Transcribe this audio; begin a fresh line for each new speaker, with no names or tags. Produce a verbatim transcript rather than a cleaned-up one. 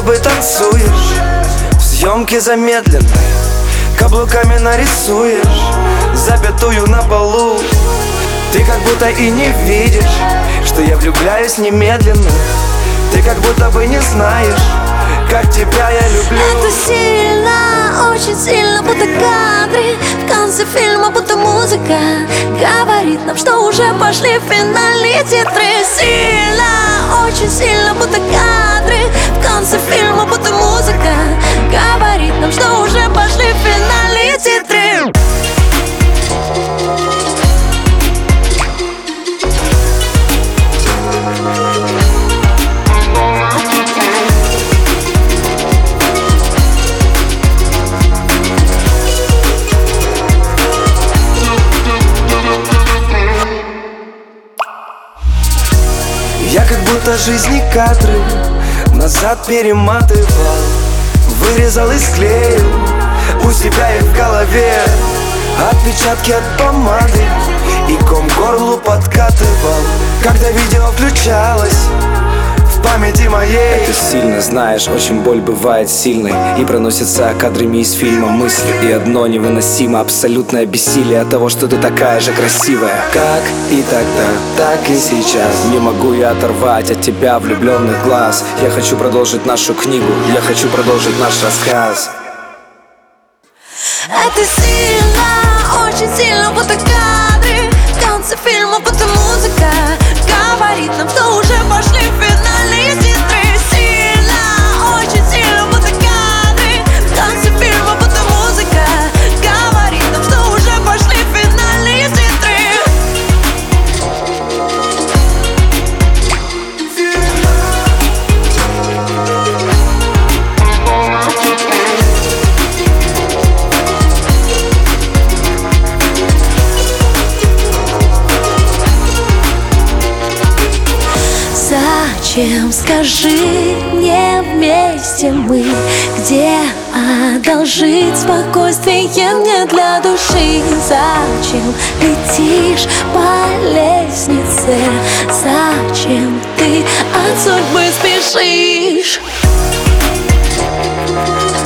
бы танцуешь в съемке замедленной, каблуками нарисуешь запятую на полу. Ты как будто и не видишь, что я влюбляюсь немедленно. Ты как будто бы не знаешь, как тебя я люблю.
Это сильно, очень сильно, будто кадры в конце фильма, будто музыка говорит нам, что уже пошли финальные титры. Сильно, очень сильно, будто кадры в конце фильма, будто музыка говорит нам, что уже пошли финальные титры.
Я как будто жизни кадры назад перематывал, вырезал и склеил у себя их в голове. Отпечатки от помады и ком к горлу подкатывал, когда видео включалось в памяти моей.
Это сильно, знаешь, очень боль бывает сильной, и проносятся кадрами из фильма мысли. И одно невыносимо, абсолютное бессилие от того, что ты такая же красивая. Как и тогда, так и сейчас не могу я оторвать от тебя влюбленных глаз. Я хочу продолжить нашу книгу, я хочу продолжить наш рассказ.
Это сильно, очень сильно, будто кадры в конце фильма, будто музыка говорит нам, что уже пошли финальные титры. Сильно, очень сильно, будто кадры в конце фильма, будто музыка говорит нам, что уже пошли финальные титры. Зачем, скажи мне, вместе мы? Где одолжить спокойствие мне для души? Зачем летишь по лестнице? Зачем ты от судьбы спешишь?